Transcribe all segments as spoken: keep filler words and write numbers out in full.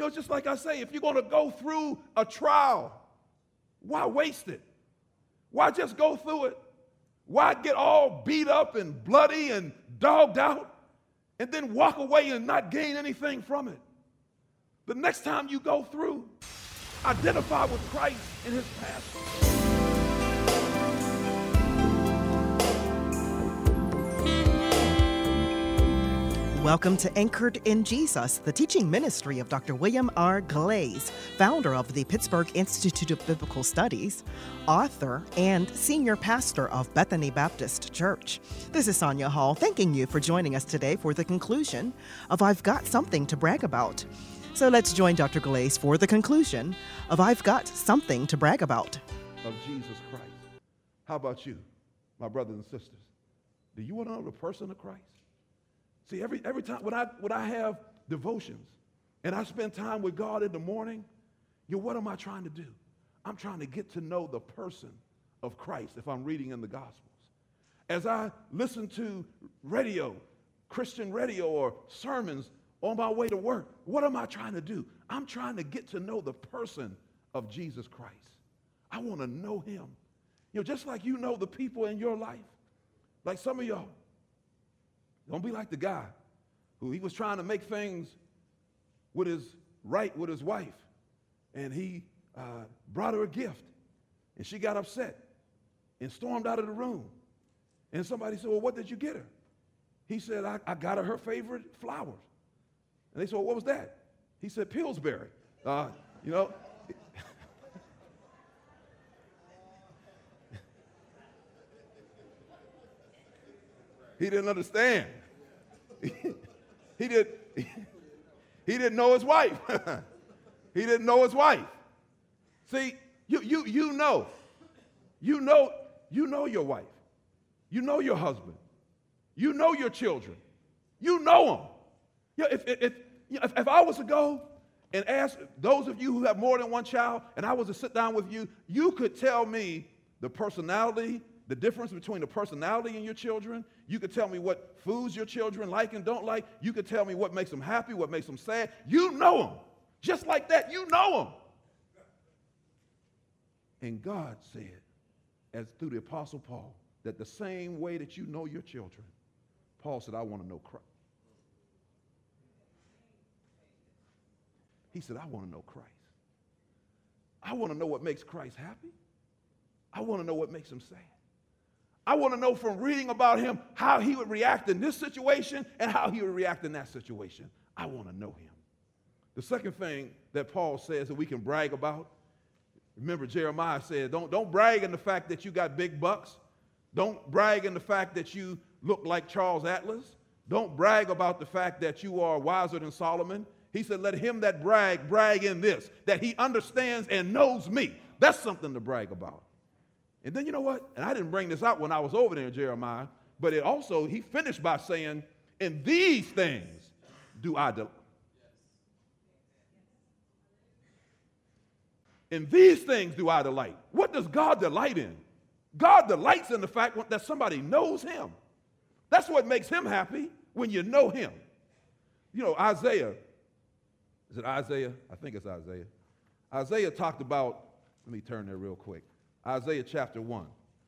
You know, just like I say, if you're going to go through a trial, why waste it? Why just go through it? Why get all beat up and bloody and dogged out and then walk away and not gain anything from it? The next time you go through, identify with Christ in his passion. Welcome to Anchored in Jesus, the teaching ministry of Doctor William R. Glaze, founder of the Pittsburgh Institute of Biblical Studies, author, and senior pastor of Bethany Baptist Church. This is Sonia Hall, thanking you for joining us today for the conclusion of I've Got Something to Brag About. So let's join Doctor Glaze for the conclusion of I've Got Something to Brag About. Of Jesus Christ. How about you, my brothers and sisters? Do you want to know the person of Christ? See, every every time when I when I have devotions and I spend time with God in the morning, you know, what am I trying to do? I'm trying to get to know the person of Christ if I'm reading in the Gospels. As I listen to radio, Christian radio or sermons on my way to work, what am I trying to do? I'm trying to get to know the person of Jesus Christ. I want to know him. You know, just like you know the people in your life, like some of y'all. Don't be like the guy who he was trying to make things with his right with his wife, and he uh, brought her a gift, and she got upset and stormed out of the room. And somebody said, well, what did you get her? He said, I, I got her her favorite flowers. And they said, well, what was that? He said, Pillsbury. Uh, you know. He didn't understand. he, did, he, he didn't know his wife. He didn't know his wife. See, you, you, you know. You know, you know your wife. You know your husband. You know your children. You know them. You know, if, if, you know, if, if I was to go and ask those of you who have more than one child, and I was to sit down with you, you could tell me the personality, the difference between the personality in your children. You could tell me what foods your children like and don't like. You could tell me what makes them happy, what makes them sad. You know them. Just like that, you know them. And God said, as through the Apostle Paul, that the same way that you know your children, Paul said, I want to know Christ. He said, I want to know Christ. I want to know what makes Christ happy. I want to know what makes him sad. I want to know from reading about him how he would react in this situation and how he would react in that situation. I want to know him. The second thing that Paul says that we can brag about, remember Jeremiah said, don't, don't brag in the fact that you got big bucks. Don't brag in the fact that you look like Charles Atlas. Don't brag about the fact that you are wiser than Solomon. He said, let him that brag, brag in this, that he understands and knows me. That's something to brag about. And then you know what? And I didn't bring this out when I was over there in Jeremiah, but it also, he finished by saying, in these things do I delight. In these things do I delight. What does God delight in? God delights in the fact that somebody knows him. That's what makes him happy, when you know him. You know, Isaiah, is it Isaiah? I think it's Isaiah. Isaiah talked about, let me turn there real quick. Isaiah chapter one.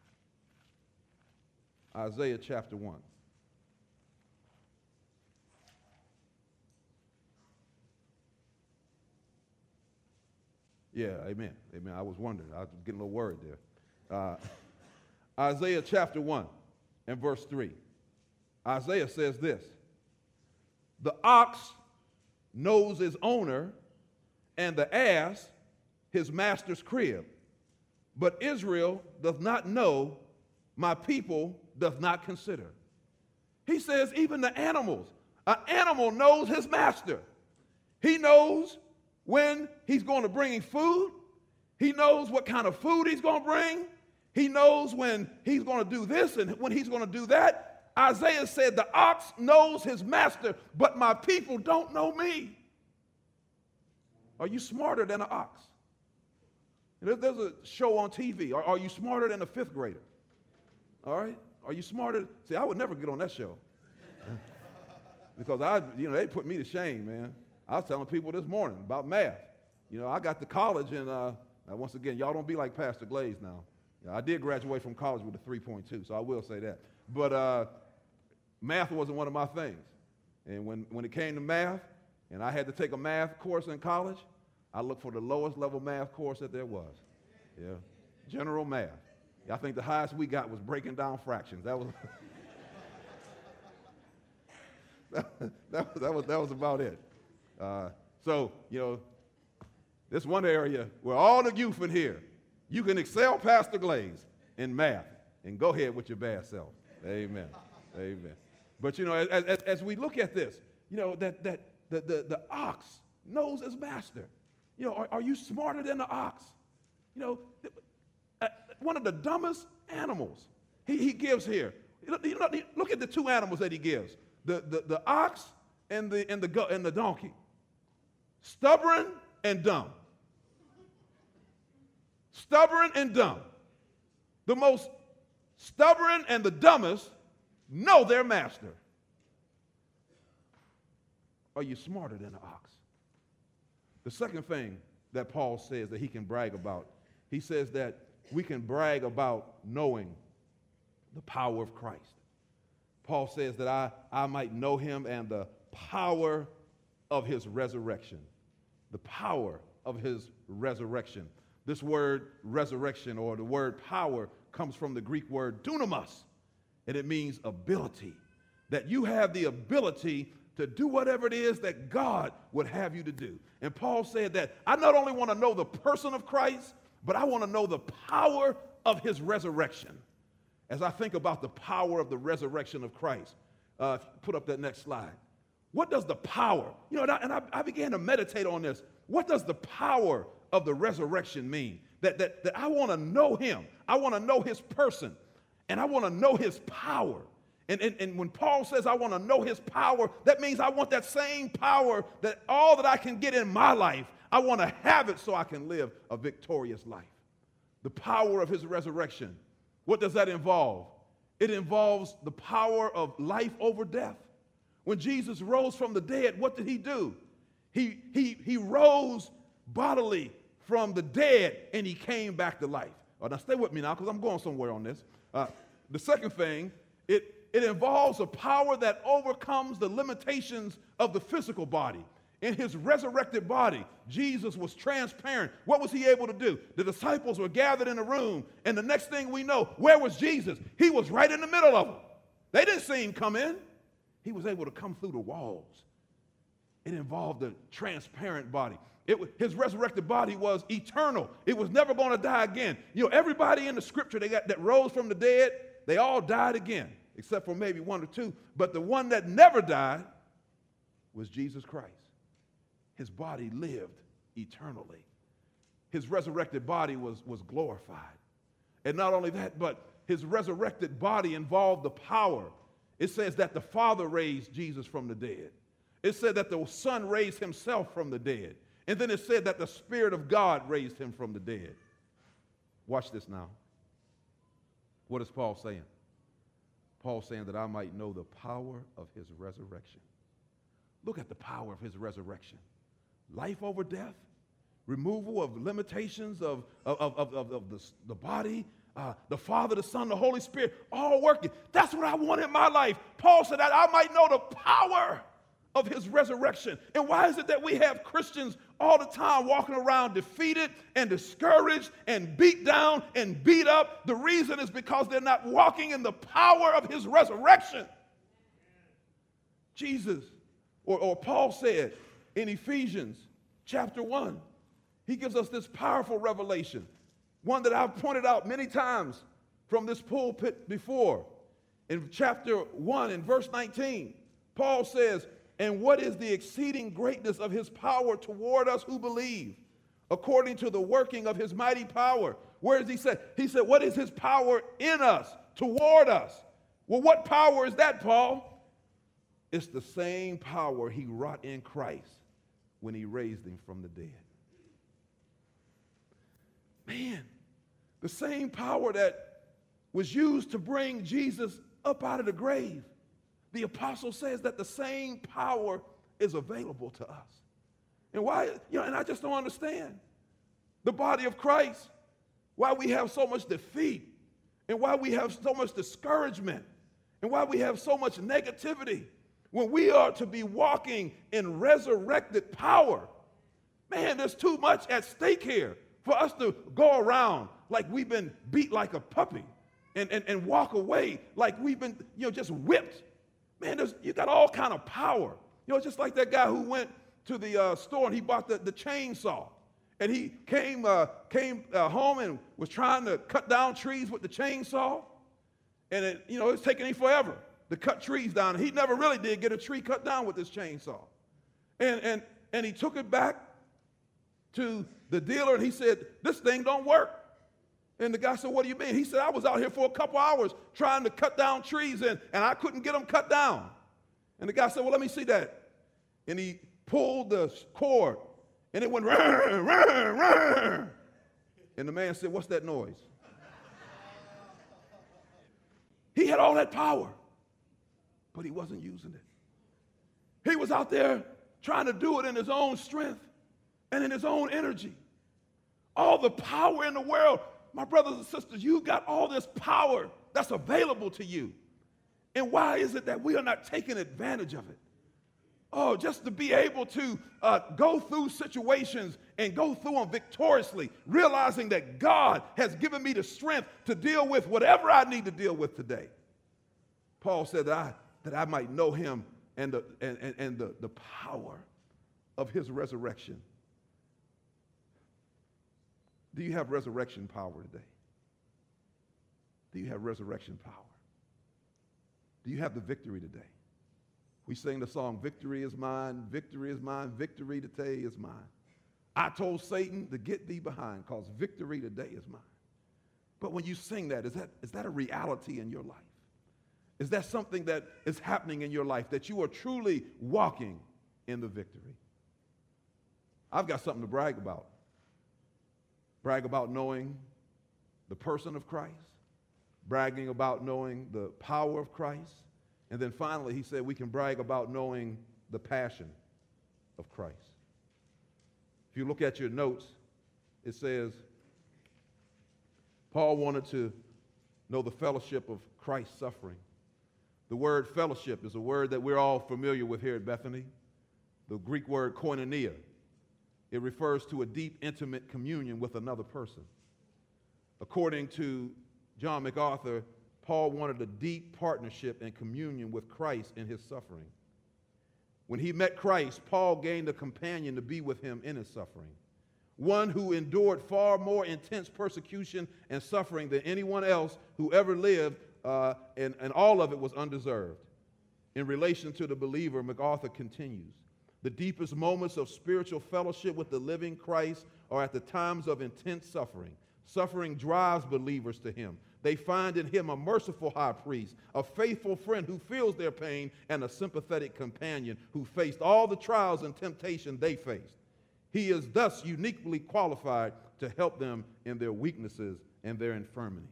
Isaiah chapter one. Yeah, amen. Amen. I was wondering. I was getting a little worried there. Uh, Isaiah chapter one and verse three. Isaiah says this. The ox knows his owner, and the ass his master's crib. But Israel does not know, my people does not consider. He says even the animals, an animal knows his master. He knows when he's going to bring food. He knows what kind of food he's going to bring. He knows when he's going to do this and when he's going to do that. Isaiah said the ox knows his master, but my people don't know me. Are you smarter than an ox? There's a show on T V. Are, are you smarter than a fifth grader? All right? Are you smarter? See, I would never get on that show. Because I, you know, they put me to shame, man. I I was telling people this morning about math. You know, I got to college, and uh, once again, y'all don't be like Pastor Glaze now. You know, I did graduate from college with a three point two, so I will say that. But uh, math wasn't one of my things. And when, when it came to math, and I had to take a math course in college, I looked for the lowest level math course that there was. Yeah, general math. I think the highest we got was breaking down fractions. That was that, that, was, that was that was about it. Uh, so you know, this one area where all the youth in here, you can excel Pastor Glaze in math, and go ahead with your bad self. Amen. Amen. But you know, as, as, as we look at this, you know that that the the, the ox knows his master. You know, are, are you smarter than the ox? You know, uh, one of the dumbest animals he, he gives here. You know, look at the two animals that he gives: the the, the ox and the and the go, and the donkey. Stubborn and dumb. Stubborn and dumb. The most stubborn and the dumbest know their master. Are you smarter than the ox? The second thing that Paul says that he can brag about, he says that we can brag about knowing the power of Christ. Paul says that I, I might know him and the power of his resurrection. The power of his resurrection. This word resurrection, or the word power, comes from the Greek word dunamis, and it means ability. That you have the ability to do whatever it is that God would have you to do. And Paul said that I not only want to know the person of Christ, but I want to know the power of his resurrection. As I think about the power of the resurrection of Christ, uh, put up that next slide. What does the power, you know, and I, and I, I began to meditate on this. What does the power of the resurrection mean? That, that, that I want to know him. I want to know his person. And I want to know his power. And, and, and when Paul says I want to know his power, that means I want that same power, that all that I can get in my life, I want to have it so I can live a victorious life. The power of his resurrection. What does that involve? It involves the power of life over death. When Jesus rose from the dead, what did he do? He, he, he rose bodily from the dead, and he came back to life. Oh, now stay with me now, because I'm going somewhere on this. Uh, the second thing, it, it involves a power that overcomes the limitations of the physical body. In his resurrected body, Jesus was transparent. What was he able to do? The disciples were gathered in a room, and the next thing we know, where was Jesus? He was right in the middle of them. They didn't see him come in. He was able to come through the walls. It involved a transparent body. It, his resurrected body was eternal. It was never going to die again. You know, everybody in the scripture they got, that rose from the dead, they all died again, except for maybe one or two. But the one that never died was Jesus Christ. His body lived eternally. His resurrected body was, was glorified. And not only that, but his resurrected body involved the power. It says that the Father raised Jesus from the dead. It said that the Son raised himself from the dead. And then it said that the Spirit of God raised him from the dead. Watch this now. What is Paul saying? Paul saying that I might know the power of his resurrection. Look at the power of his resurrection. Life over death, removal of limitations of, of, of, of, of the, the body, uh, the Father, the Son, the Holy Spirit, all working. That's what I want in my life. Paul said that I might know the power of his resurrection. And why is it that we have Christians all the time walking around defeated and discouraged and beat down and beat up? The reason is because they're not walking in the power of his resurrection. Jesus, or, or Paul said in Ephesians chapter one, he gives us this powerful revelation, one that I've pointed out many times from this pulpit before. In chapter one, in verse nineteen, Paul says, and what is the exceeding greatness of his power toward us who believe, according to the working of his mighty power? Where does he say? He said, what is his power in us, toward us? Well, what power is that, Paul? It's the same power he wrought in Christ when he raised him from the dead. Man, the same power that was used to bring Jesus up out of the grave. The apostle says that the same power is available to us. And why, you know, and I just don't understand the body of Christ, why we have so much defeat and why we have so much discouragement and why we have so much negativity when we are to be walking in resurrected power. Man, there's too much at stake here for us to go around like we've been beat like a puppy and, and, and walk away like we've been, you know, just whipped. Man, there's, you got all kind of power. You know, just like that guy who went to the uh, store and he bought the, the chainsaw. And he came, uh, came uh, home and was trying to cut down trees with the chainsaw. And, it, you know, it's taking him forever to cut trees down. He never really did get a tree cut down with this chainsaw. And, and, and he took it back to the dealer and he said, this thing don't work. And the guy said, what do you mean? He said, I was out here for a couple hours trying to cut down trees and, and I couldn't get them cut down. And the guy said, well, let me see that. And he pulled the cord and it went, rah, rah, rah. And the man said, what's that noise? He had all that power, but he wasn't using it. He was out there trying to do it in his own strength and in his own energy. All the power in the world. My brothers and sisters, you got all this power that's available to you. And why is it that we are not taking advantage of it? Oh, just to be able to uh, go through situations and go through them victoriously, realizing that God has given me the strength to deal with whatever I need to deal with today. Paul said that I, that I might know him and, the, and, and, and the, the power of his resurrection. Do you have resurrection power today? Do you have resurrection power? Do you have the victory today? We sing the song, victory is mine, victory is mine, victory today is mine. I told Satan to get thee behind because victory today is mine. But when you sing that, is that, is that a reality in your life? Is that something that is happening in your life, that you are truly walking in the victory? I've got something to brag about. Brag about knowing the person of Christ, bragging about knowing the power of Christ, and then finally he said we can brag about knowing the passion of Christ. If you look at your notes, it says Paul wanted to know the fellowship of Christ's suffering. The word fellowship is a word that we're all familiar with here at Bethany, the Greek word koinonia. It refers to a deep, intimate communion with another person. According to John MacArthur, Paul wanted a deep partnership and communion with Christ in his suffering. When he met Christ, Paul gained a companion to be with him in his suffering, one who endured far more intense persecution and suffering than anyone else who ever lived, uh, and, and all of it was undeserved. In relation to the believer, MacArthur continues, the deepest moments of spiritual fellowship with the living Christ are at the times of intense suffering. Suffering drives believers to him. They find in him a merciful high priest, a faithful friend who feels their pain, and a sympathetic companion who faced all the trials and temptation they faced. He is thus uniquely qualified to help them in their weaknesses and their infirmities.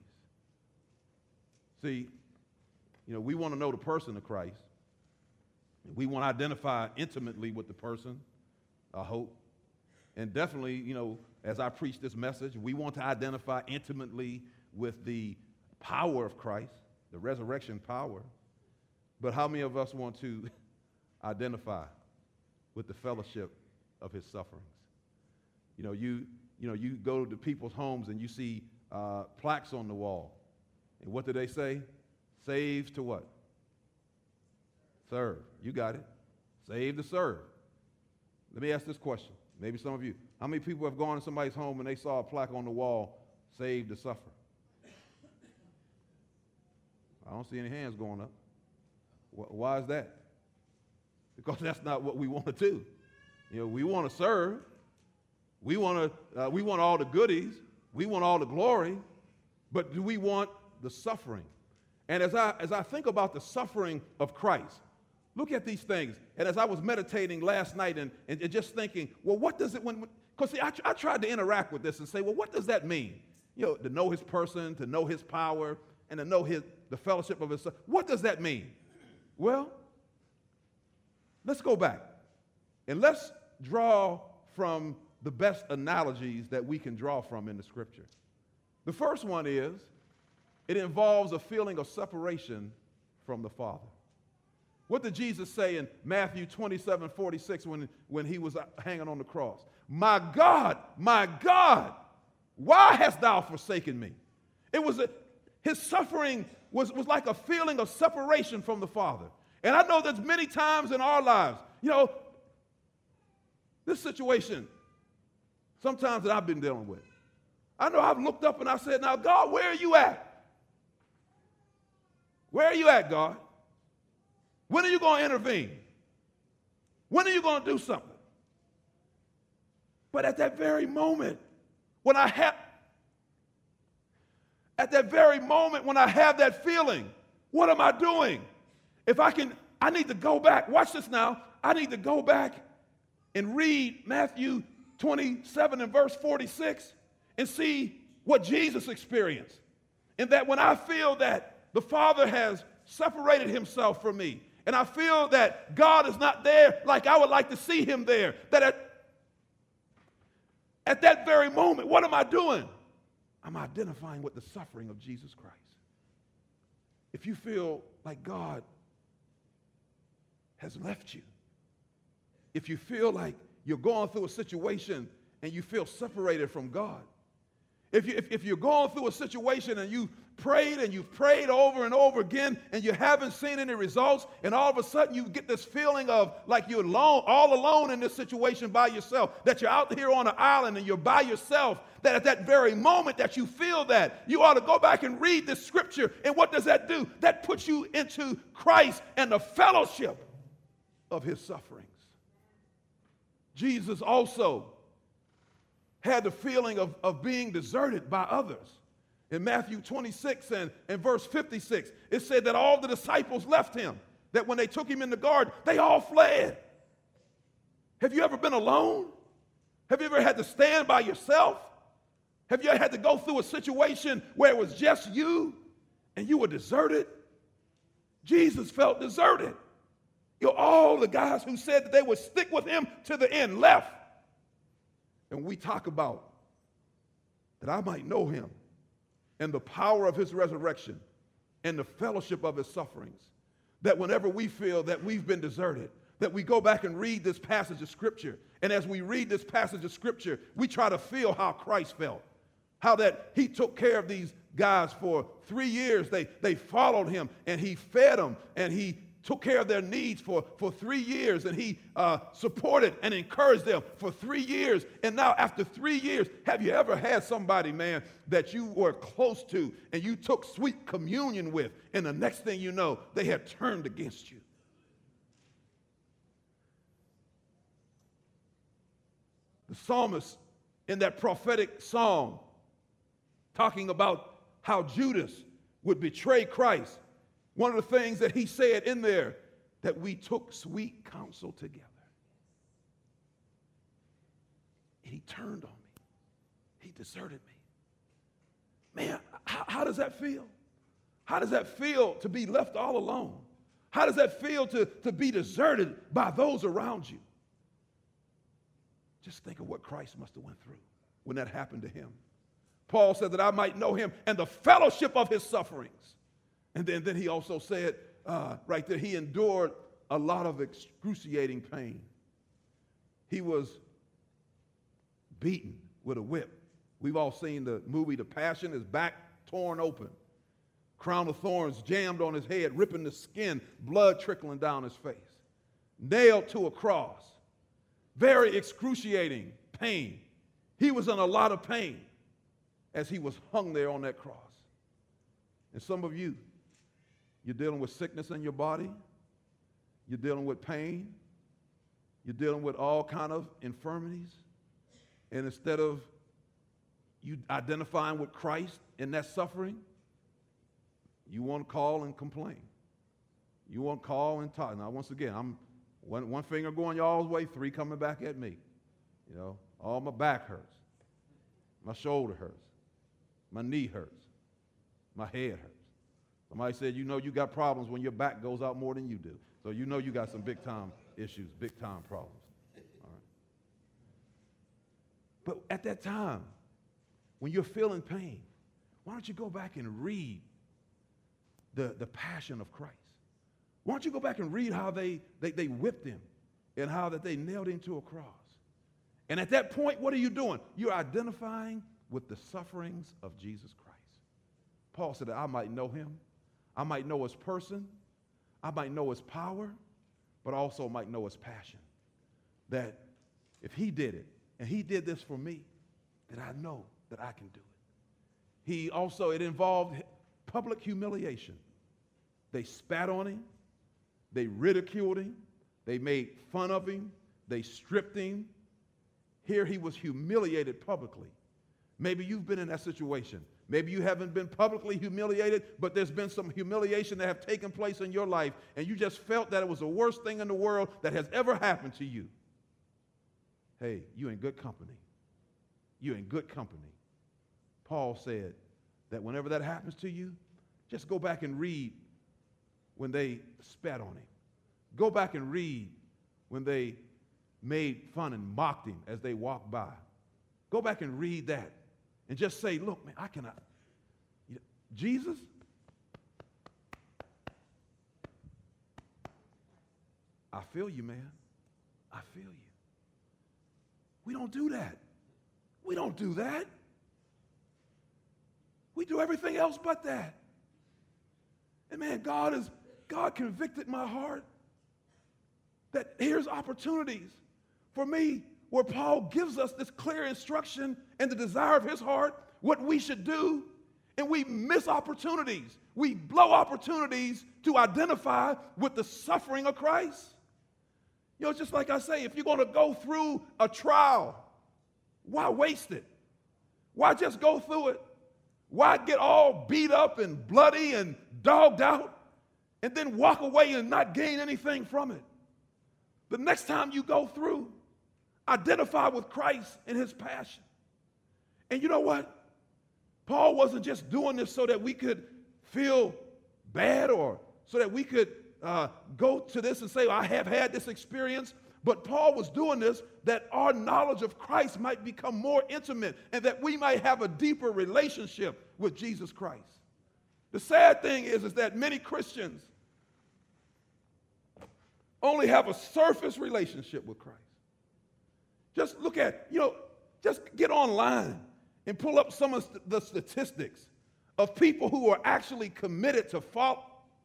See, you know, we want to know the person of Christ. We want to identify intimately with the person, I hope. And definitely, you know, as I preach this message, we want to identify intimately with the power of Christ, the resurrection power. But how many of us want to identify with the fellowship of his sufferings? You know, you, you know, you go to people's homes and you see uh, plaques on the wall. And what do they say? Save to what? Serve. You got it. Save to serve. Let me ask this question. Maybe some of you. How many people have gone to somebody's home and they saw a plaque on the wall, save to suffer? I don't see any hands going up. Why is that? Because that's not what we want to do. You know, we want to serve. We want to. Uh, we want all the goodies. We want all the glory. But do we want the suffering? And as I as I think about the suffering of Christ, look at these things. And as I was meditating last night and, and, and just thinking, well, what does it when? Because see, I, I tried to interact with this and say, well, what does that mean? You know, to know his person, to know his power, and to know his the fellowship of his son. What does that mean? Well, let's go back and let's draw from the best analogies that we can draw from in the scripture. The first one is, it involves a feeling of separation from the Father. What did Jesus say in Matthew twenty-seven forty-six when, when he was hanging on the cross? My God, my God, why hast thou forsaken me? It was a, his suffering was, was like a feeling of separation from the Father. And I know there's many times in our lives, you know, this situation, sometimes that I've been dealing with. I know I've looked up and I said, now, God, where are you at? Where are you at, God? When are you going to intervene? When are you going to do something? But at that very moment, when I have, at that very moment when I have that feeling, what am I doing? If I can, I need to go back. Watch this now. I need to go back and read Matthew twenty-seven and verse forty-six and see what Jesus experienced. And that when I feel that the Father has separated himself from me, and I feel that God is not there like I would like to see him there, that at, at that very moment, what am I doing? I'm identifying with the suffering of Jesus Christ. If you feel like God has left you, if you feel like you're going through a situation and you feel separated from God, if, you, if, if you're going through a situation and you prayed and you've prayed over and over again and you haven't seen any results, and all of a sudden you get this feeling of like you're alone, all alone in this situation by yourself, that you're out here on an island and you're by yourself, that at that very moment that you feel that, you ought to go back and read this scripture. And what does that do? That puts you into Christ and the fellowship of his sufferings. Jesus also had the feeling of, of being deserted by others. In Matthew twenty-six and, and verse fifty-six, it said that all the disciples left him, that when they took him in the garden, they all fled. Have you ever been alone? Have you ever had to stand by yourself? Have you ever had to go through a situation where it was just you and you were deserted? Jesus felt deserted. You know, all the guys who said that they would stick with him to the end left. And we talk about that I might know him and the power of his resurrection and the fellowship of his sufferings. That whenever we feel that we've been deserted, that we go back and read this passage of Scripture. And as we read this passage of Scripture, we try to feel how Christ felt. How that he took care of these guys for three years. They, they followed him and he fed them and he took care of their needs for, for three years, and he uh, supported and encouraged them for three years. And now after three years, have you ever had somebody, man, that you were close to and you took sweet communion with, and the next thing you know, they had turned against you? The psalmist in that prophetic song talking about how Judas would betray Christ, one of the things that he said in there, that we took sweet counsel together. And he turned on me. He deserted me. Man, how, how does that feel? How does that feel to be left all alone? How does that feel to, to be deserted by those around you? Just think of what Christ must have went through when that happened to him. Paul said that I might know him and the fellowship of his sufferings. And then, then he also said, uh, right there, he endured a lot of excruciating pain. He was beaten with a whip. We've all seen the movie The Passion, his back torn open, crown of thorns jammed on his head, ripping the skin, blood trickling down his face, nailed to a cross, very excruciating pain. He was in a lot of pain as he was hung there on that cross. And some of you, you're dealing with sickness in your body. You're dealing with pain. You're dealing with all kind of infirmities. And instead of you identifying with Christ in that suffering, you want to call and complain. You want to call and talk. Now, once again, I'm one, one finger going y'all's way, three coming back at me. You know, all my back hurts. My shoulder hurts. My knee hurts. My head hurts. Somebody said, you know you got problems when your back goes out more than you do. So you know you got some big-time issues, big-time problems. All right. But at that time, when you're feeling pain, why don't you go back and read the, the passion of Christ? Why don't you go back and read how they, they, they whipped him and how that they nailed him to a cross? And at that point, what are you doing? You're identifying with the sufferings of Jesus Christ. Paul said that I might know him, I might know his person, I might know his power, but also might know his passion. That if he did it, and he did this for me, that I know that I can do it. He also, it involved public humiliation. They spat on him, they ridiculed him, they made fun of him, they stripped him. Here he was humiliated publicly. Maybe you've been in that situation. Maybe you haven't been publicly humiliated, but there's been some humiliation that have taken place in your life, and you just felt that it was the worst thing in the world that has ever happened to you. Hey, you're in good company. You're in good company. Paul said that whenever that happens to you, just go back and read when they spat on him. Go back and read when they made fun and mocked him as they walked by. Go back and read that and just say, look, man, I cannot. You know, Jesus, I feel you, man. I feel you. We don't do that. We don't do that. We do everything else but that. And man, God is, God convicted my heart that here's opportunities for me where Paul gives us this clear instruction and the desire of his heart, what we should do, and we miss opportunities. We blow opportunities to identify with the suffering of Christ. You know, just like I say, if you're going to go through a trial, why waste it? Why just go through it? Why get all beat up and bloody and dogged out and then walk away and not gain anything from it? The next time you go through, identify with Christ and his passion. And you know what? Paul wasn't just doing this so that we could feel bad or so that we could uh, go to this and say, I have had this experience. But Paul was doing this that our knowledge of Christ might become more intimate and that we might have a deeper relationship with Jesus Christ. The sad thing is, is that many Christians only have a surface relationship with Christ. Just look at, you know, just get online and pull up some of the statistics of people who are actually committed to follow,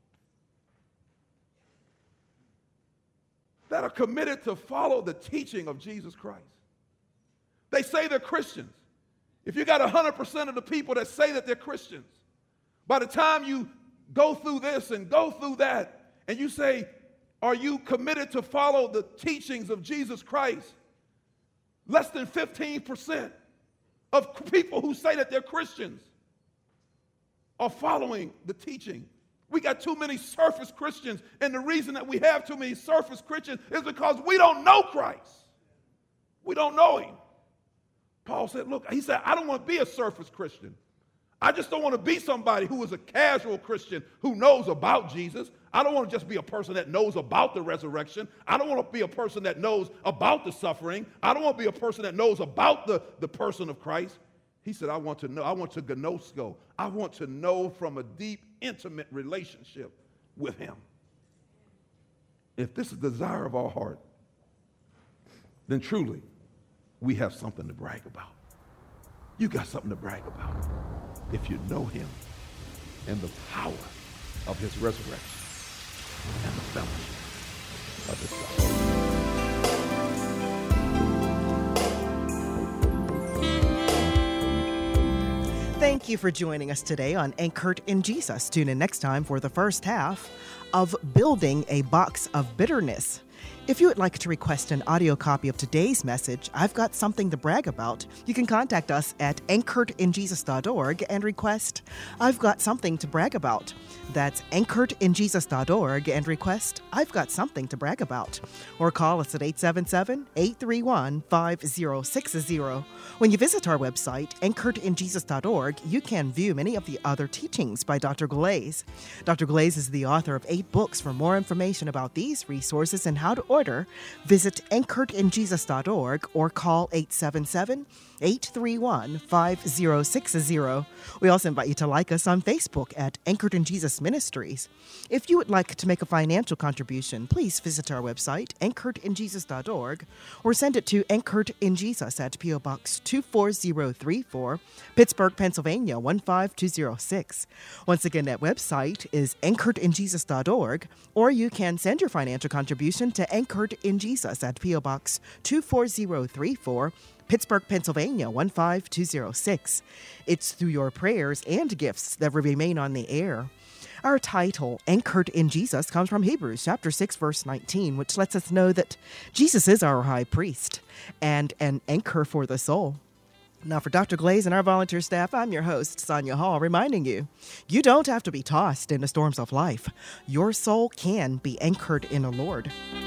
that are committed to follow the teaching of Jesus Christ. They say they're Christians. If you got one hundred percent of the people that say that they're Christians, by the time you go through this and go through that, and you say, are you committed to follow the teachings of Jesus Christ? Less than fifteen percent of people who say that they're Christians are following the teaching. We got too many surface Christians, and the reason that we have too many surface Christians is because we don't know Christ. We don't know him. Paul said, look, he said, I don't want to be a surface Christian. I just don't want to be somebody who is a casual Christian who knows about Jesus. I don't want to just be a person that knows about the resurrection. I don't want to be a person that knows about the suffering. I don't want to be a person that knows about the, the person of Christ. He said, I want to know, I want to gnosko. I want to know from a deep, intimate relationship with him. If this is the desire of our heart, then truly we have something to brag about. You got something to brag about if you know him and the power of his resurrection and the fellowship of his suffering. Thank you for joining us today on Anchored in Jesus. Tune in next time for the first half of Building a Box of Bitterness. If you would like to request an audio copy of today's message, I've Got Something to Brag About, you can contact us at anchored in jesus dot org and request I've Got Something to Brag About. That's anchored in jesus dot org and request I've Got Something to Brag About. Or call us at eight seven seven, eight three one, five zero six zero. When you visit our website, anchored in jesus dot org, you can view many of the other teachings by Doctor Glaze. Doctor Glaze is the author of eight books. For more information about these resources and how to order, visit anchored in jesus dot org or call eight seven seven, eight three one, five zero six zero. We also invite you to like us on Facebook at Anchored in Jesus Ministries. If you would like to make a financial contribution, please visit our website, anchored in jesus dot org, or send it to Anchored in Jesus at P O. Box two four zero three four, Pittsburgh, Pennsylvania one five two zero six. Once again, that website is anchored in jesus dot org, or you can send your financial contribution to Anchored in Jesus at P O. Box two four zero three four, Pittsburgh, Pennsylvania one five two zero six. It's through your prayers and gifts that we remain on the air. Our title, Anchored in Jesus, comes from Hebrews chapter six, verse nineteen, which lets us know that Jesus is our high priest and an anchor for the soul. Now, for Doctor Glaze and our volunteer staff, I'm your host, Sonia Hall, reminding you, you don't have to be tossed in the storms of life. Your soul can be anchored in the Lord.